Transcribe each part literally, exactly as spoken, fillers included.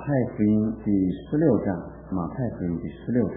太福音第十六章，马太福音第十六章。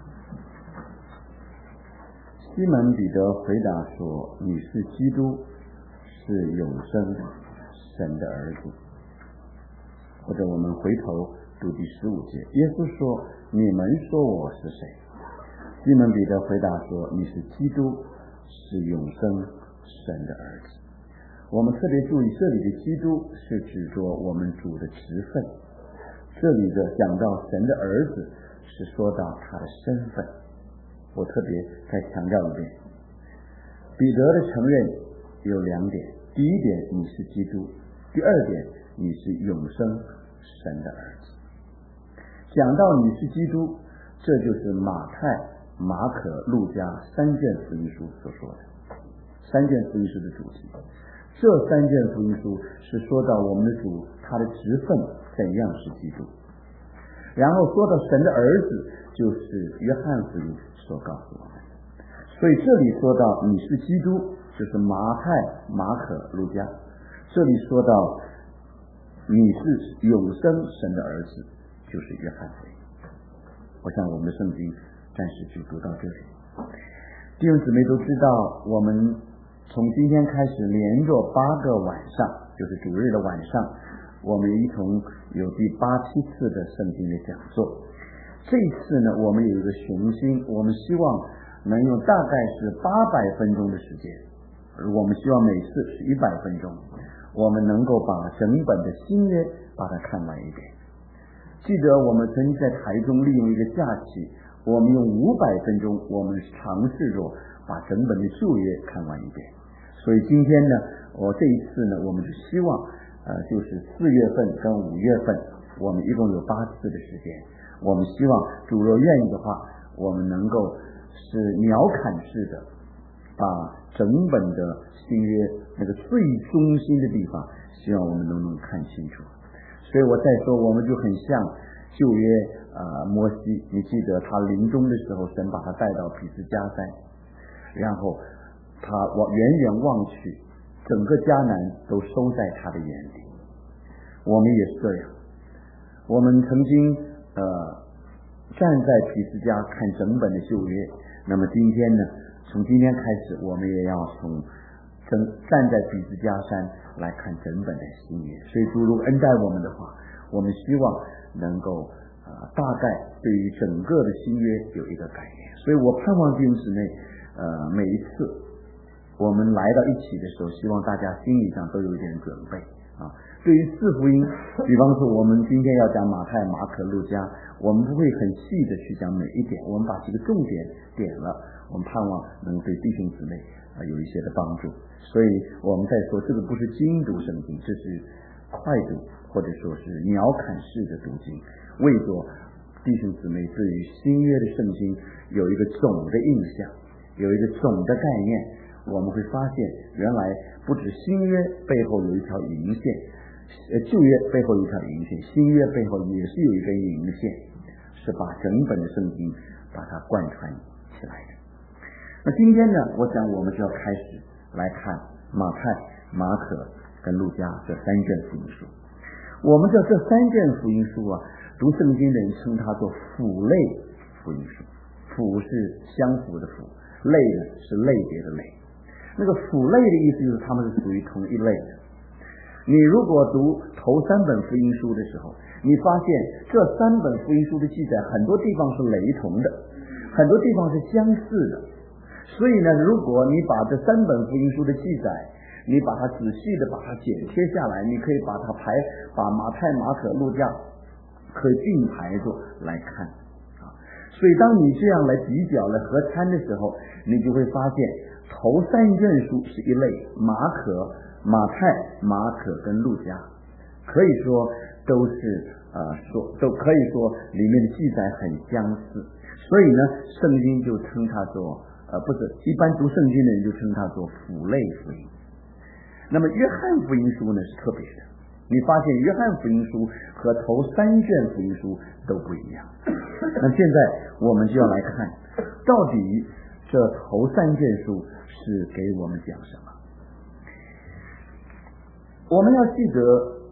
西门彼得回答说：“你是基督，是永生神的儿子。”或者我们回头读第十五节，耶稣说：“你们说我是谁？”西门彼得回答说：“你是基督，是永生神的儿子。”我们特别注意，这里的基督是指着我们主的职分，这里的讲到神的儿子是说到他的身份。我特别再强调一遍，彼得的承认有两点：第一点，你是基督；第二点，你是永生神的儿子。讲到你是基督，这就是马太、马可、路加三卷福音书所说的三卷福音书的主题。这三卷福音书是说到我们的主他的职分怎样是基督，然后说到神的儿子，就是约翰福音所告诉我们的。所以这里说到你是基督，就是马太、马可、路加；这里说到你是永生神的儿子，就是约翰福音。我想我们的圣经暂时就读到这里。弟兄姊妹都知道，我们从今天开始连着八个晚上，就是主日的晚上，我们一同有第八七次的圣经的讲座。这一次呢，我们有一个雄心，我们希望能用大概是八百分钟的时间，我们希望每次是一百分钟，我们能够把整本的新约把它看完一遍。记得我们曾经在台中利用一个假期，我们用五百分钟，我们尝试着把整本的旧约看完一遍。所以今天呢，我这一次呢，我们就希望呃，就是四月份跟五月份，我们一共有八次的时间。我们希望主若愿意的话，我们能够是鸟瞰式的把整本的新约那个最中心的地方，希望我们能能看清楚。所以我再说，我们就很像旧约呃摩西，你记得他临终的时候，神把他带到毗斯迦山，然后他往远远望去，整个迦南都收在他的眼里。我们也是这样，我们曾经呃站在毗斯迦看整本的旧约，那么今天呢，从今天开始，我们也要从整站在毗斯迦山来看整本的新约。所以主如恩待我们的话，我们希望能够呃大概对于整个的新约有一个概念。所以我盼望弟兄姊妹呃每一次我们来到一起的时候，希望大家心理上都有一点准备啊。对于四福音，比方说我们今天要讲马太、马可、路加，我们不会很细的去讲每一点，我们把几个重点点了，我们盼望能对弟兄姊妹啊有一些的帮助。所以我们在说，这个不是精读圣经，这是快读或者说是鸟瞰式的读经，为着弟兄姊妹对于新约的圣经有一个总的印象，有一个总的概念。我们会发现，原来不止新约背后有一条银线，呃，旧约背后有一条银线，新约背后也是有一根银线，是把整本的圣经把它贯穿起来的。那今天呢，我想我们就要开始来看马太、马可跟路加这三卷福音书。我们的这三卷福音书啊，读圣经的人称它做辅类福音书，辅是相符的辅，类呢是类别的类。那个辅类的意思就是他们是属于同一类的。你如果读头三本福音书的时候，你发现这三本福音书的记载很多地方是雷同的，很多地方是相似的。所以呢，如果你把这三本福音书的记载，你把它仔细的把它剪贴下来，你可以把它排，把马太、马可、路加可以并排着来看啊。所以当你这样来比较来合参的时候，你就会发现头三卷书是一类，马可、马太、马可跟路加，可以说都是呃说都可以说里面的记载很相似，所以呢，圣经就称它做呃不是一般读圣经的人就称它做辅类福音。那么约翰福音书呢是特别的，你发现约翰福音书和头三卷福音书都不一样。那现在我们就要来看，到底这头三卷书是给我们讲什么？我们要记得，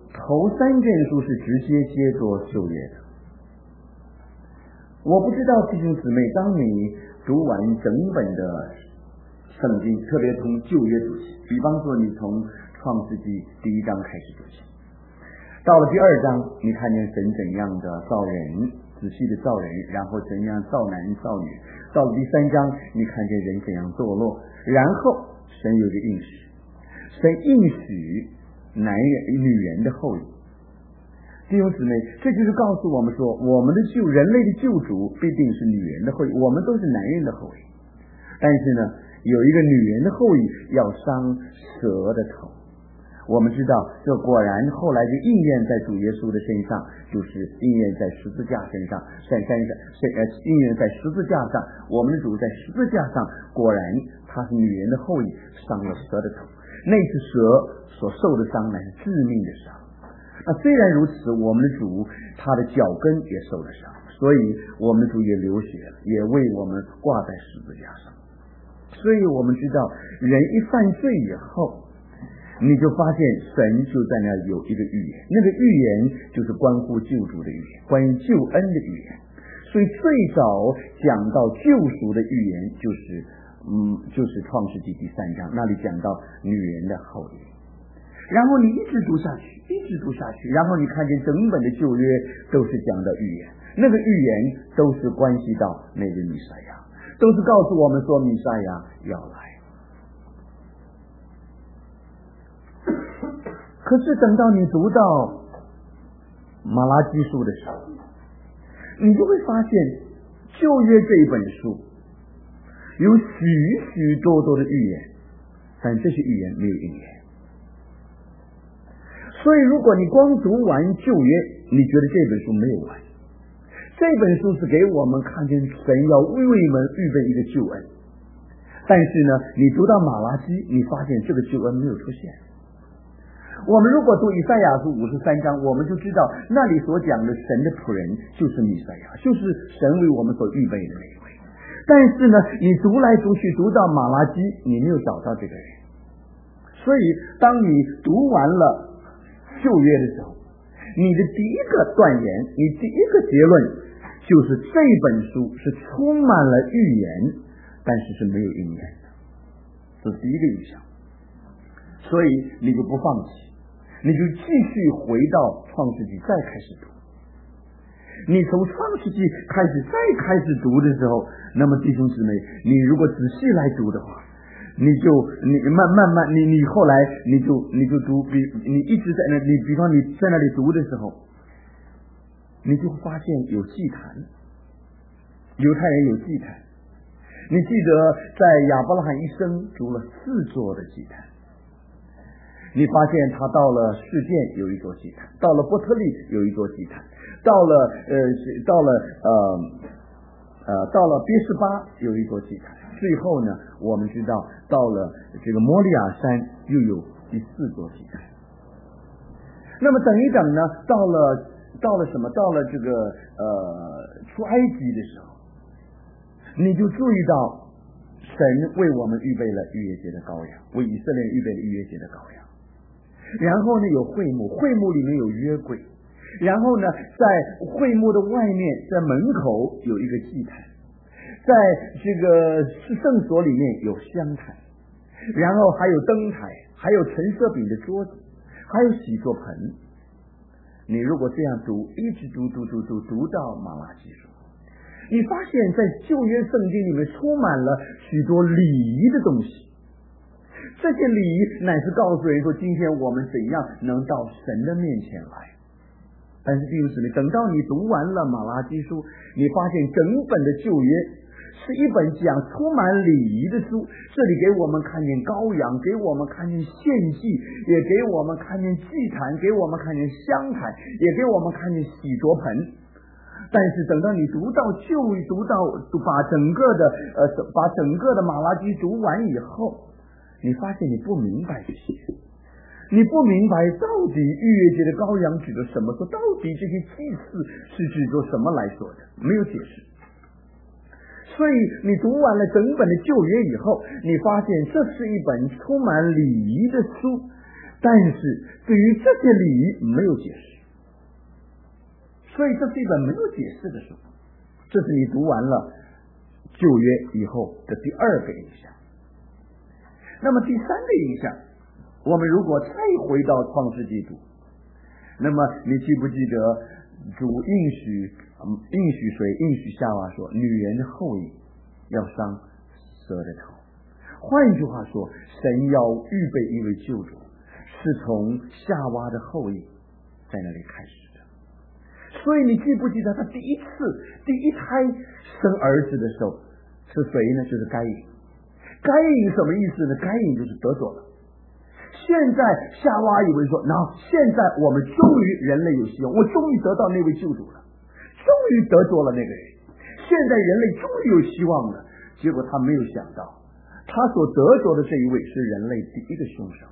头三卷书是直接接着旧约的。我不知道弟兄姊妹，当你读完整本的圣经，特别从旧约读起，比方说你从创世纪第一章开始读起，到了第二章，你看见神怎样的造人，仔细的造人，然后怎样造男造女，到了第三章，你看见人怎样堕落，然后神有个应许，神应许男人女人的后裔。弟兄姊妹，这就是告诉我们说，我们的救人类的救主必定是女人的后裔，我们都是男人的后裔。但是呢，有一个女人的后裔要伤蛇的头。我们知道，这果然后来就应验在主耶稣的身上，就是应验在十字架身上，在山上，呃，应验在十字架上。我们的主在十字架上，果然他是女人的后裔，伤了蛇的头。那次蛇所受的伤乃是致命的伤。那虽然如此，我们的主他的脚跟也受了伤，所以我们的主也流血了，也为我们挂在十字架上。所以我们知道，人一犯罪以后，你就发现神就在那有一个预言，那个预言就是关乎救主的预言，关于救恩的预言。所以最早讲到救赎的预言就是嗯，就是创世纪第三章，那里讲到女人的后裔。然后你一直读下去，一直读下去，然后你看见整本的旧约都是讲到预言，那个预言都是关系到那个弥赛亚，都是告诉我们说弥赛亚要来。可是等到你读到马拉基书的时候，你就会发现旧约这一本书有许许多多的预言，但这些预言没有应验。所以如果你光读完旧约，你觉得这本书没有完。这本书是给我们看见神要为我们预备一个救恩，但是呢，你读到马拉基，你发现这个救恩没有出现。我们如果读以赛亚书五十三章，我们就知道那里所讲的神的仆人就是弥赛亚，就是神为我们所预备的那一位。但是呢，你读来读去读到马拉基，你没有找到这个人。所以当你读完了旧约的时候，你的第一个断言，你第一个结论就是这本书是充满了预言，但是是没有应验的，这是第一个意象。所以你就不放弃，你就继续回到创世纪再开始读。你从创世纪开始再开始读的时候，那么弟兄姊妹，你如果仔细来读的话，你就你慢慢慢你你后来你就你就读，比你一直在那，你比方你在那里读的时候，你就会发现有祭坛，犹太人有祭坛。你记得在亚伯拉罕一生筑了四座的祭坛，你发现他到了示剑有一座祭坛，到了伯特利有一座祭坛，到了呃到了呃呃到了别是巴有一座祭坛。最后呢，我们知道到了这个摩利亚山又有第四座祭坛。那么等一等呢，到了到了什么？到了这个呃出埃及的时候，你就注意到神为我们预备了逾越节的羔羊，为以色列预备了逾越节的羔羊。然后呢，有会幕，会幕里面有约柜，然后呢，在会幕的外面，在门口有一个祭坛。在这个圣所里面有香台，然后还有灯台，还有陈设饼的桌子，还有洗濯盆。你如果这样读，一直读读读读读到马拉基书，你发现在旧约圣经里面充满了许多礼仪的东西。这些礼仪乃是告诉人说，今天我们怎样能到神的面前来。但是弟兄姊妹，等到你读完了马拉基书，你发现整本的旧约是一本讲充满礼仪的书。这里给我们看见羔羊，给我们看见献祭，也给我们看见祭坛，给我们看见香台，也给我们看见洗濯盆。但是等到你读到旧读到把整个的呃把整个的马拉基读完以后，你发现你不明白这些，你不明白到底逾越节的羔羊指的什么，说到底这些祭祀是指着什么来说的，没有解释。所以你读完了整本的旧约以后，你发现这是一本充满礼仪的书， 但是对于这些礼仪没有解释，所以这是一本没有解释的书。这是你读完了旧约以后的第二个印象。那么第三个印象，我们如果再回到创世纪读，那么你记不记得主应许应许谁？应许夏娃说，女人的后裔要伤蛇的头。换句话说，神要预备一位救主，是从夏娃的后裔在那里开始的。所以你记不记得他第一次第一胎生儿子的时候是谁呢？就是该隐。该隐什么意思呢？该隐就是得着了。现在夏娃以为说，那现在我们终于人类有希望，我终于得到那位救主了，终于得着了那个人，现在人类终于有希望了。结果他没有想到，他所得着的这一位是人类第一个凶手。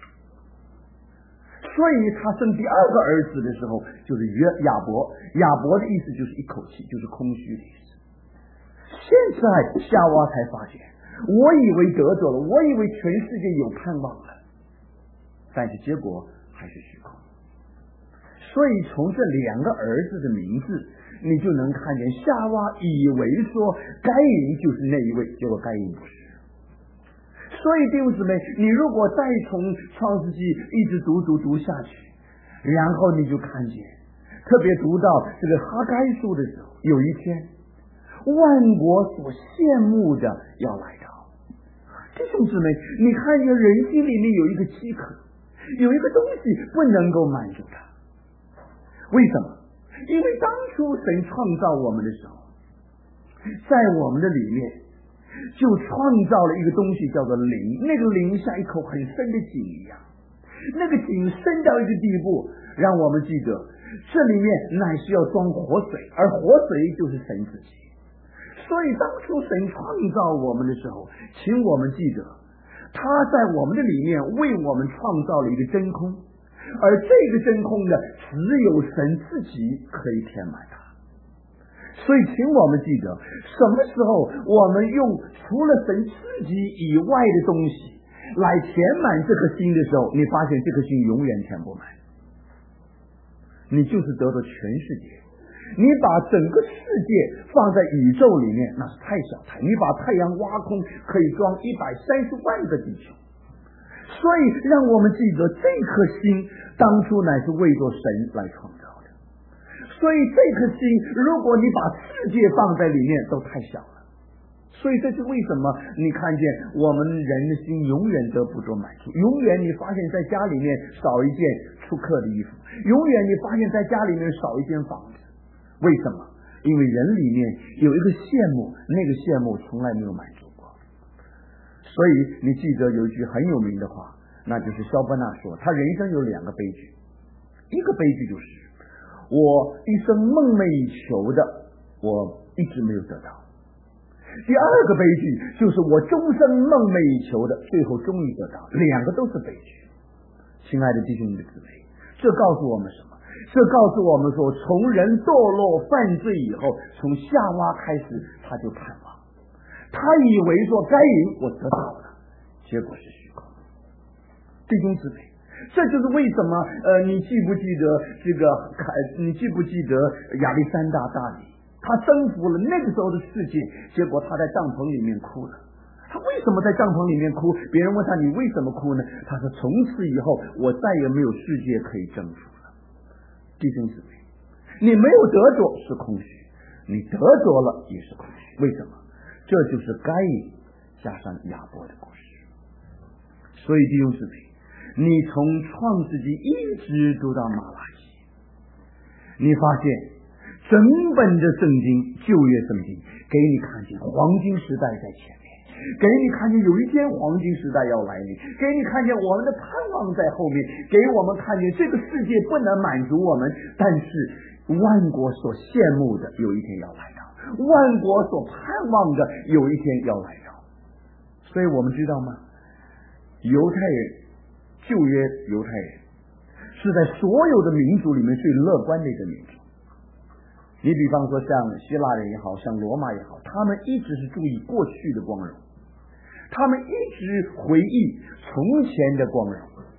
所以他生第二个儿子的时候，就是约亚伯。亚伯的意思就是一口气，就是空虚的意思。现在夏娃才发现，我以为得着了，我以为全世界有盼望了，但是结果还是虚空。所以从这两个儿子的名字，你就能看见夏娃以为说该隐就是那一位，结果该隐不是。所以弟兄姊妹，你如果再从创世纪一直读读读下去，然后你就看见，特别读到这个哈该书的时候，有一天万国所羡慕的要来到。弟兄姊妹，你看见人心里面有一个饥渴，有一个东西不能够满足他。为什么？因为当初神创造我们的时候，在我们的里面就创造了一个东西叫做灵，那个灵像一口很深的井一样，那个井深到一个地步，让我们记得这里面乃是要装活水，而活水就是神自己。所以当初神创造我们的时候，请我们记得他在我们的里面为我们创造了一个真空，而这个真空呢，只有神自己可以填满它。所以请我们记得，什么时候我们用除了神自己以外的东西来填满这颗心的时候，你发现这颗心永远填不满，你就是得到全世界。你把整个世界放在宇宙里面，那是太小太，你把太阳挖空可以装一百三十万个地球。所以让我们记得，这颗心当初乃是为着神来创造的。所以这颗心，如果你把世界放在里面，都太小了。所以这是为什么你看见我们人的心永远得不着满足，永远你发现在家里面少一件出客的衣服，永远你发现在家里面少一间房子。为什么？因为人里面有一个羡慕，那个羡慕从来没有满足过。所以你记得有一句很有名的话，那就是萧伯纳说，他人生有两个悲剧，一个悲剧就是我一生梦寐以求的，我一直没有得到；第二个悲剧就是我终生梦寐以求的，最后终于得到。两个都是悲剧。亲爱的弟兄姊妹，这告诉我们什么？这告诉我们说，从人堕落犯罪以后，从夏娃开始他就盼望，他以为说该隐我得到了，结果是虚空。弟兄姊妹，这就是为什么呃，你记不记得这个你记不记得亚历山大大帝，他征服了那个时候的世界，结果他在帐篷里面哭了。他为什么在帐篷里面哭？别人问他你为什么哭呢？他说从此以后我再也没有世界可以征服了。弟兄姊妹，你没有得着是空虚，你得着了也是空虚。为什么？这就是该隐加上亚伯的故事。所以弟兄姊妹，你从创世纪一直读到马拉基，你发现整本的圣经，旧约圣经给你看见黄金时代在前面，给你看见有一天黄金时代要来临，给你看见我们的盼望在后面，给我们看见这个世界不能满足我们，但是万国所羡慕的有一天要来到，万国所盼望的有一天要来到。所以我们知道吗？犹太人，旧约犹太人是在所有的民族里面最乐观的一个民族。你比方说像希腊人也好，像罗马也好，他们一直是注意过去的光荣，他们一直回忆从前的光荣，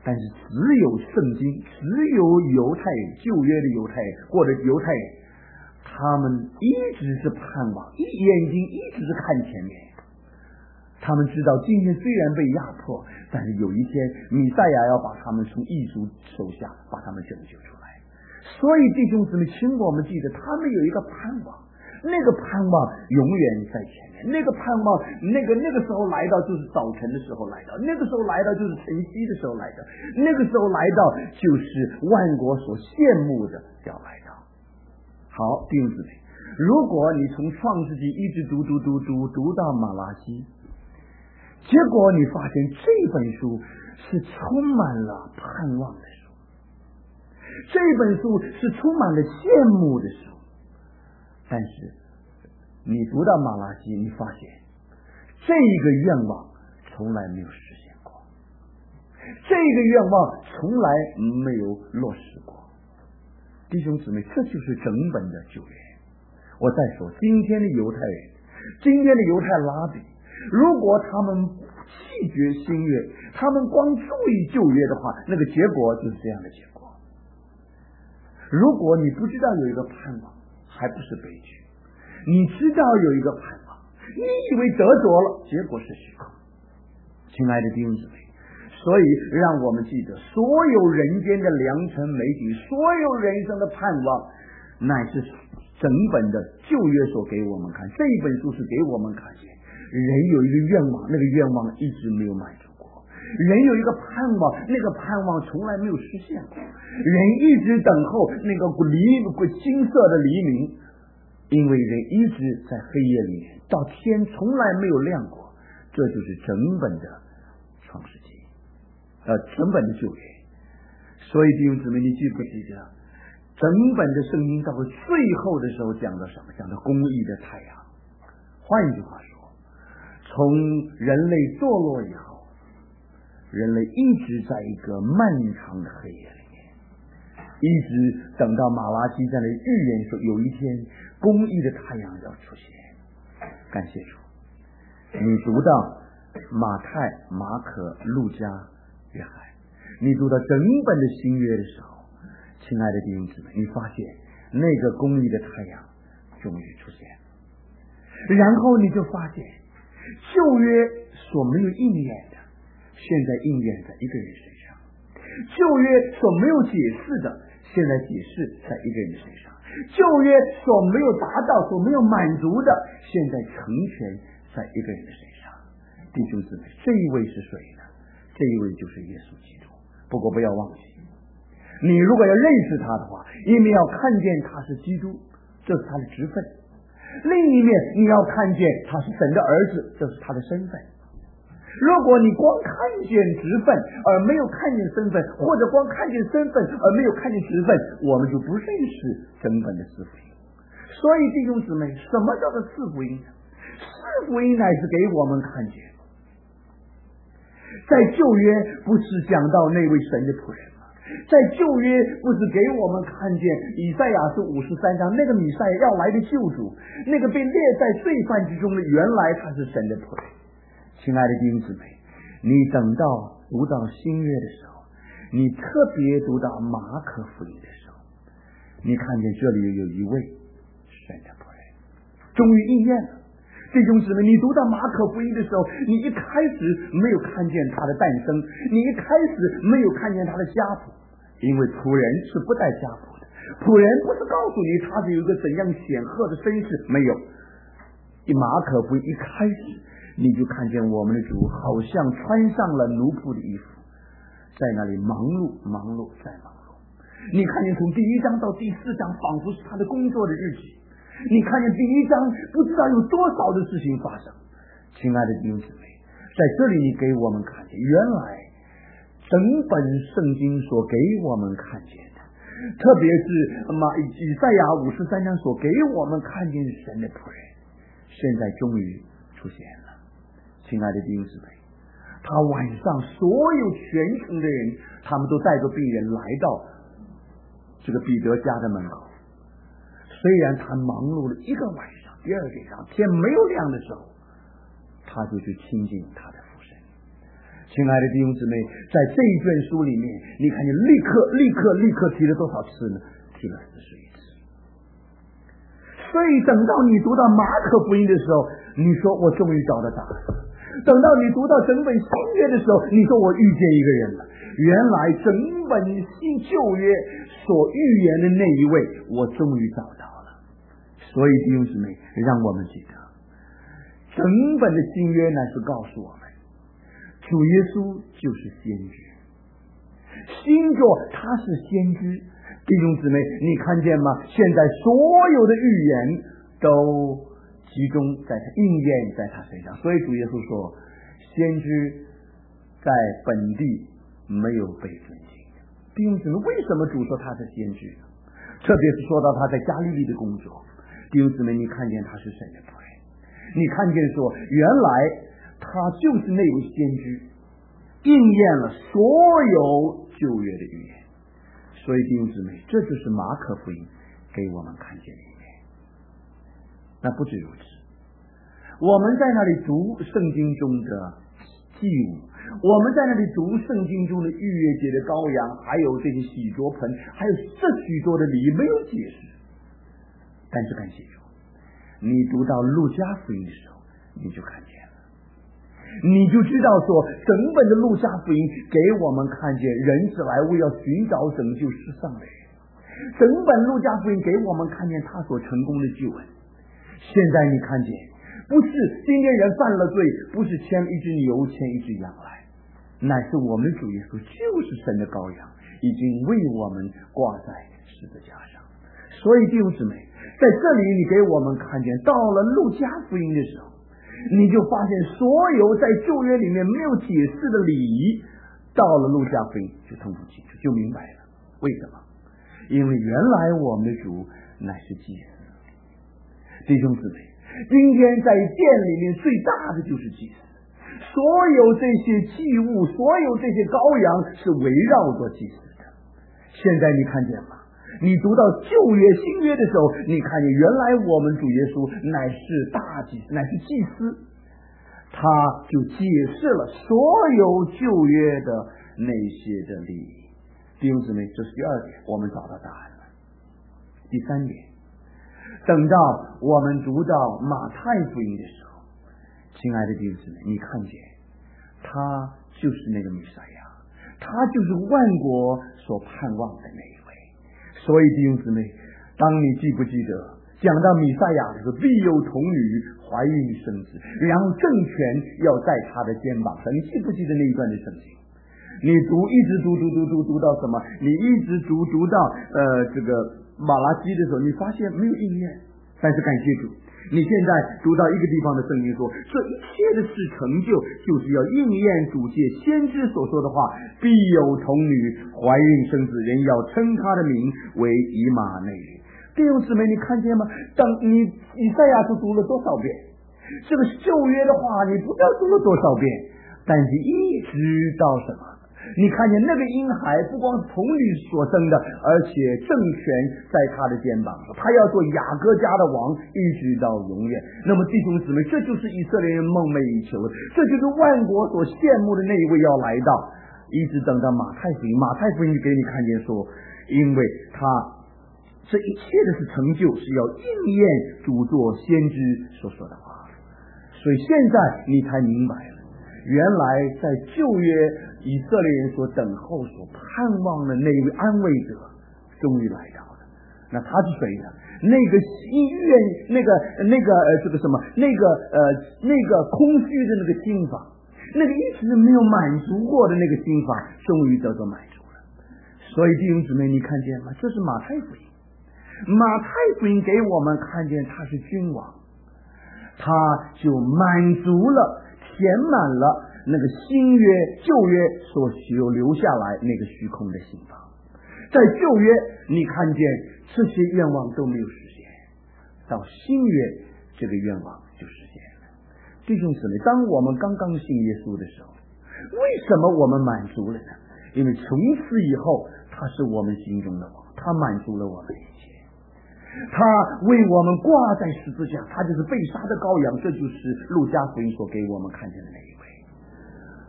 但是只有圣经，只有犹太人，旧约的犹太人或者犹太人，他们一直是盼望，一眼睛一直是看前面。他们知道今天虽然被压迫，但是有一天弥赛亚要把他们从异族手下把他们拯救出来。所以弟兄姊妹，请我们记得，他们有一个盼望，那个盼望永远在前面，那个盼望那个那个时候来到就是早晨的时候来到，那个时候来到就是晨曦的时候来到，那个时候来到就是万国所羡慕的要来到。好，弟兄姊妹，如果你从创世纪一直读读读读读到马拉基，结果你发现这本书是充满了盼望的书，这本书是充满了羡慕的书。但是你读到马拉基，你发现这个愿望从来没有实现过，这个愿望从来没有落实过。弟兄姊妹，这就是整本的旧约。我再说，今天的犹太人，今天的犹太拉比，如果他们弃绝新约，他们光注意旧约的话，那个结果就是这样的结果。如果你不知道有一个盼望，还不是悲剧；你知道有一个盼望，你以为得着了，结果是虚空。亲爱的弟兄姊妹，所以让我们记得，所有人间的良辰美景，所有人生的盼望，乃是整本的旧约所给我们看。这一本书是给我们看见人有一个愿望，那个愿望一直没有满足过；人有一个盼望，那个盼望从来没有实现过；人一直等候那个黎金色的黎明，因为人一直在黑夜里面，到天从来没有亮过。这就是整本的创世纪，呃，整本的旧约。所以弟兄姊妹，你记不记得整本的圣经到了最后的时候讲到什么？讲到公义的太阳。换一句话说，从人类堕落以后，人类一直在一个漫长的黑夜里面，一直等到马拉基在那预言说有一天公义的太阳要出现。感谢主，你读到马太、马可、路加、约翰，你读到整本的新约的时候，亲爱的弟兄姊妹，你发现那个公义的太阳终于出现，然后你就发现旧约所没有应验的，现在应验在一个人身上；旧约所没有解释的，现在解释在一个人身上；旧约所没有达到、所没有满足的，现在成全在一个人的身上。弟兄姊妹，这一位是谁呢？这一位就是耶稣基督。不过不要忘记，你如果要认识他的话，一面要看见他是基督，这是他的职分；另一面你要看见他是神的儿子，这是他的身份。如果你光看见职分而没有看见身份，或者光看见身份而没有看见职分，我们就不认识整本的四福音。所以弟兄姊妹，什么叫做四福音呢？四福音乃是给我们看见，在旧约不是讲到那位神的仆人吗？在旧约不是给我们看见以赛亚书五十三章那个弥赛亚要来的救主，那个被列在罪犯之中的，原来他是神的仆人。亲爱的弟兄姊妹，你等到读到新约的时候，你特别读到马可福音的时候，你看见这里有一位神的仆人，终于应验了。弟兄姊妹，你读到马可福音的时候，你一开始没有看见他的诞生，你一开始没有看见他的家谱，因为仆人是不带家谱的，仆人不是告诉你他是有一个怎样显赫的身世，没有。马可福音一开始你就看见我们的主好像穿上了奴仆的衣服，在那里忙碌忙碌再忙碌。你看见从第一章到第四章仿佛是他的工作的日记，你看见第一章不知道有多少的事情发生。亲爱的弟兄姊妹，在这里你给我们看见，原来整本圣经所给我们看见的，特别是马以赛亚五十三章所给我们看见神的仆人，现在终于出现了。亲爱的弟兄姊妹，他晚上所有全城的人，他们都带着病人来到这个彼得家的门口。虽然他忙碌了一个晚上，第二天上天没有亮的时候，他就去亲近他的父神。 亲爱的弟兄姊妹，在这一卷书里面，你看你立刻立刻立刻提了多少次呢？提了四十一次。所以等到你读到马可福音的时候，你说我终于找到答案了；等到你读到整本新约的时候，你说我遇见一个人了。原来整本新旧约所预言的那一位，我终于找到了。所以弟兄姊妹，让我们记得，整本的新约乃是告诉我们，主耶稣就是先知，星座他是先知。弟兄姊妹，你看见吗？现在所有的预言都集中在他，应验在他身上。所以主耶稣说，先知在本地没有被尊敬。弟兄姊妹，为什么主说他是先知呢？特别是说到他在加利利的工作。弟兄姊妹，你看见他是神的仆人，你看见说原来他就是那位先知，应验了所有旧约的预言。所以弟兄姊妹，这就是马可福音给我们看见的一面。那不止如此，我们在那里读圣经中的祭物，我们在那里读圣经中的逾越节的羔羊，还有这些洗濯盆，还有这许多的礼仪没有解释。但是感谢主，你读到路加福音的时候，你就看见了，你就知道说，整本的路加福音给我们看见人子来为要寻找拯救世上的人，整本路加福音给我们看见他所成功的救恩。现在你看见，不是今天人犯了罪，不是牵一只牛牵一只羊来，乃是我们主耶稣就是神的羔羊，已经为我们挂在十字架上。所以弟兄姊妹，在这里你给我们看见，到了路加福音的时候，你就发现所有在旧约里面没有解释的礼仪，到了路加福音就通不清楚，就明白了。为什么？因为原来我们的主乃是祭司。弟兄姊妹，今天在殿里面最大的就是祭司，所有这些祭物，所有这些羔羊是围绕着祭司的。现在你看见吗？你读到旧约新约的时候，你看见原来我们主耶稣乃是大祭司，乃是祭司，他就解释了所有旧约的那些的礼仪。弟兄姊妹，这是第二点，我们找到答案了。第三点，等到我们读到马太福音的时候，亲爱的弟兄姊妹，你看见他就是那个弥赛亚，他就是万国所盼望的那一位。所以弟兄姊妹，当你记不记得讲到弥赛亚的时候，必有童女怀孕生子，然后政权要在他的肩膀上。你记不记得那一段的圣经？你读一直读读读读读到什么？你一直读读到呃这个马拉基的时候，你发现没有应验。但是感谢主，你现在读到一个地方的圣经说，这一切的事成就，就是要应验主借先知所说的话，必有童女怀孕生子，人要称他的名为以马内利。弟兄姊妹，你看见吗？当你以赛亚书读了多少遍，这个旧约的话你不知道读了多少遍，但是一直到什么？你看见那个婴孩不光是童女所生的，而且政权在他的肩膀上，他要做雅各家的王，一直到永远。那么弟兄姊妹，这就是以色列人梦寐以求的，这就是万国所羡慕的那一位要来到。一直等到马太福音，马太福音给你看见说，因为他这一切的是成就，是要应验主作先知所说的话。所以现在你才明白了，原来在旧约以色列人所等候所盼望的那位安慰者终于来到了。那他是谁呢？那个医院那个那个呃这个什么那个呃那个空虚的那个心房，那个一直没有满足过的那个心房终于得到满足了。所以弟兄姊妹，你看见吗？这是马太福音。马太福音给我们看见他是君王，他就满足了填满了那个新约旧约所留下来那个虚空的心房。在旧约你看见这些愿望都没有实现，到新约这个愿望就实现了。弟兄姊妹，当我们刚刚信耶稣的时候，为什么我们满足了呢？因为从此以后他是我们心中的王，他满足了我们一切，他为我们挂在十字架，他就是被杀的羔羊。这就是路加福音所给我们看见的那一位。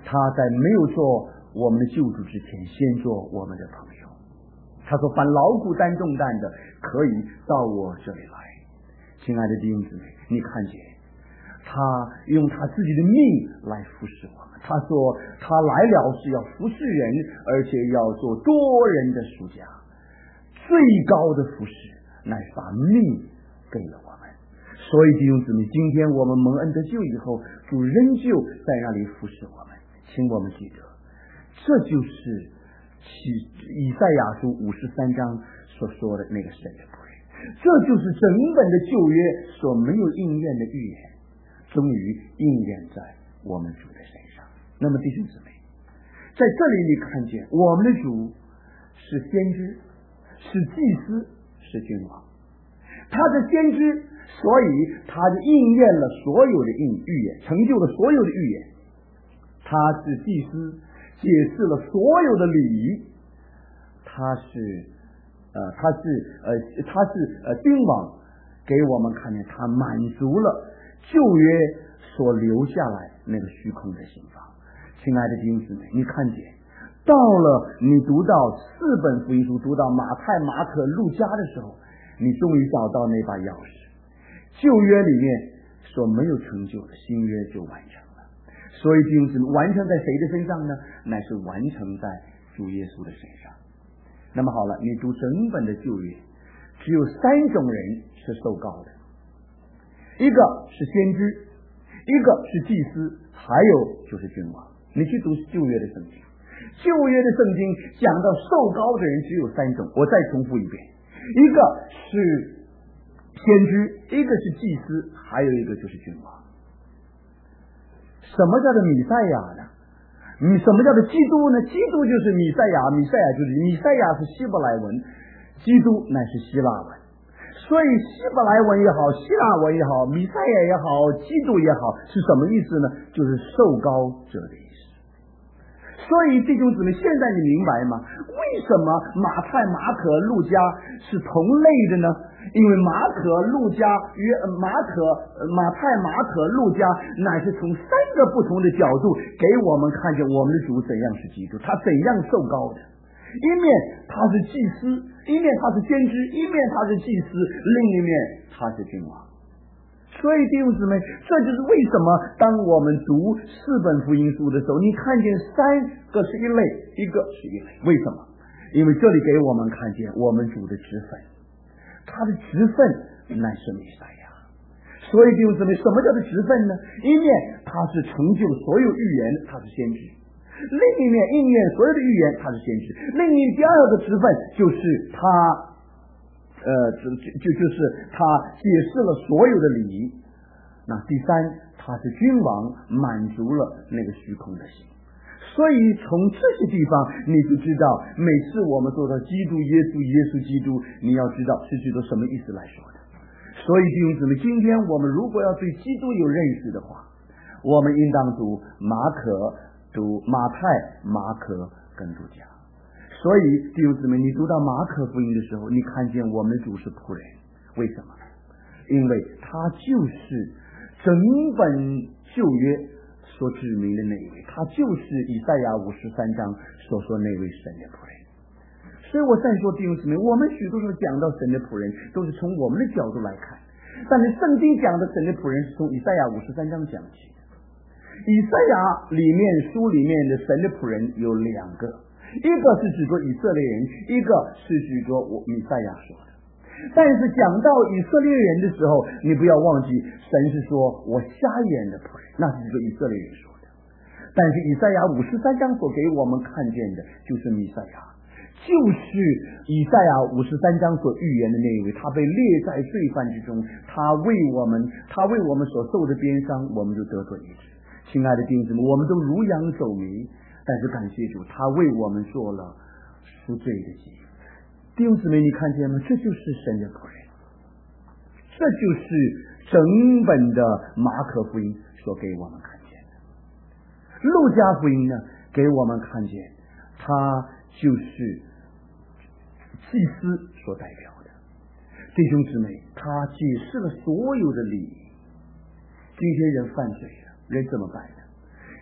他在没有做我们的救主之前，先做我们的朋友。他说：“凡劳苦担重担的，可以到我这里来。”亲爱的弟兄姊妹，你看见他用他自己的命来服侍我们。他说他来了是要服侍人，而且要做多人的赎价。最高的服侍乃是把命给了我们。所以弟兄姊妹，今天我们蒙恩得救以后，主仍旧在那里服侍我们。请我们记得，这就是以赛亚书五十三章所说的那个神的仆人，这就是整本的旧约所没有应验的预言，终于应验在我们主的身上。那么弟兄姊妹，在这里你看见我们的主是先知，是祭司，是君王。他的先知，所以他就应验了所有的预言，成就了所有的预言。他是祭司，解释了所有的礼仪。他是呃他是呃他是呃君王，给我们看见他满足了旧约所留下来那个虚空的形状。亲爱的弟兄姊妹，你看见到了你读到四本福音书，读到马太、马可、路加的时候，你终于找到那把钥匙。旧约里面所没有成就的，新约就完成了。所以弟兄姊妹，完成在谁的身上呢？乃是完成在主耶稣的身上。那么好了，你读整本的旧约，只有三种人是受膏的，一个是先知，一个是祭司，还有就是君王。你去读旧约的圣经，旧约的圣经讲到受膏的人只有三种，我再重复一遍，一个是先知，一个是祭司，还有一个就是君王。什么叫做弥赛亚呢？你什么叫做基督呢？基督就是弥赛亚，弥赛亚就是弥赛亚是希伯来文，基督乃是希腊文。所以希伯来文也好，希腊文也好，弥赛亚也好，基督也好，是什么意思呢？就是受膏者的意思。所以弟兄姊妹，现在你明白吗？为什么马太、马可、路加是同类的呢？因为马可、路加约马可、马太、马可、路加乃是从三个不同的角度给我们看见我们的主怎样是基督，他怎样受膏的。一面他是祭司，一面他是先知，一面他是祭司，另一面他是君王。所以弟兄姊妹，这就是为什么当我们读四本福音书的时候，你看见三个是一类，一个是一类。为什么？因为这里给我们看见我们主的职分，他的职分乃是弥赛亚。所以弟兄姊妹，什么叫做职分呢？一面他是成就所有预言，他是先知；另一面应验所有的预言，他是先知。另一第二个职分就是他呃，就就就是他解释了所有的礼仪。那第三，他是君王，满足了那个虚空的心。所以从这些地方你就知道，每次我们说到基督耶稣耶稣基督，你要知道是指着什么意思来说的。所以弟兄姊妹，今天我们如果要对基督有认识的话，我们应当读马可、读马太、马可跟路加。所以弟兄姊妹，你读到马可福音的时候，你看见我们的主是仆人，为什么？因为他就是整本旧约所指明的那一位，他就是以赛亚五十三章所说那位神的仆人。所以我再说弟兄姊妹，我们许多时候讲到神的仆人，都是从我们的角度来看，但是圣经讲的神的仆人是从以赛亚五十三章讲起的。以赛亚里面书里面的神的仆人有两个，一个是指着以色列人，一个是指着我弥赛亚说的。但是讲到以色列人的时候，你不要忘记，神是说我瞎眼的仆人，那是指着以色列人说的。但是以赛亚五十三章所给我们看见的就是弥赛亚，就是以赛亚五十三章所预言的那一位，他被列在罪犯之中，他为我们他为我们所受的鞭伤，我们就得着医治。亲爱的弟兄姊妹，我们都如羊走迷，但是感谢主，他为我们做了赎罪的祭。弟兄姊妹，你看见吗？这就是神的仆人，这就是整本的马可福音所给我们看见的。路加福音呢，给我们看见他就是祭司所代表的。弟兄姊妹，他解释了所有的礼仪。今天人犯罪了，人怎么办呢？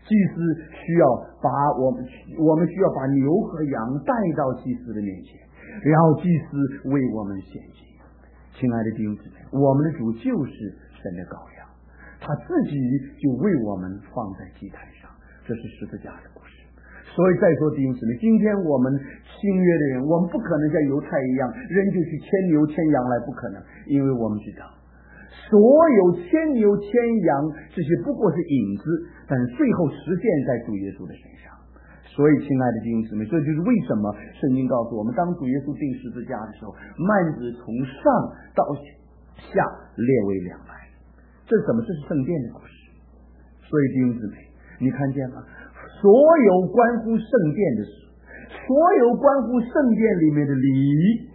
祭司需要把我们我们需要把牛和羊带到祭司的面前，然后祭司为我们献祭。亲爱的弟兄姊妹，我们的主就是神的羔羊，他自己就为我们放在祭坛上，这是十字架的故事。所以再说弟兄姊妹，今天我们新约的人，我们不可能像犹太一样人就去牵牛牵羊来，不可能，因为我们知道所有牵牛牵羊这些不过是影子，但最后实现在主耶稣的身上。所以亲爱的弟兄姊妹，这就是为什么圣经告诉我们，当主耶稣钉十字架的时候，幔子从上到下裂为两半。这是什么？这是圣殿的故事。所以弟兄姊妹，你看见吗？所有关乎圣殿的事，所有关乎圣殿里面的礼仪，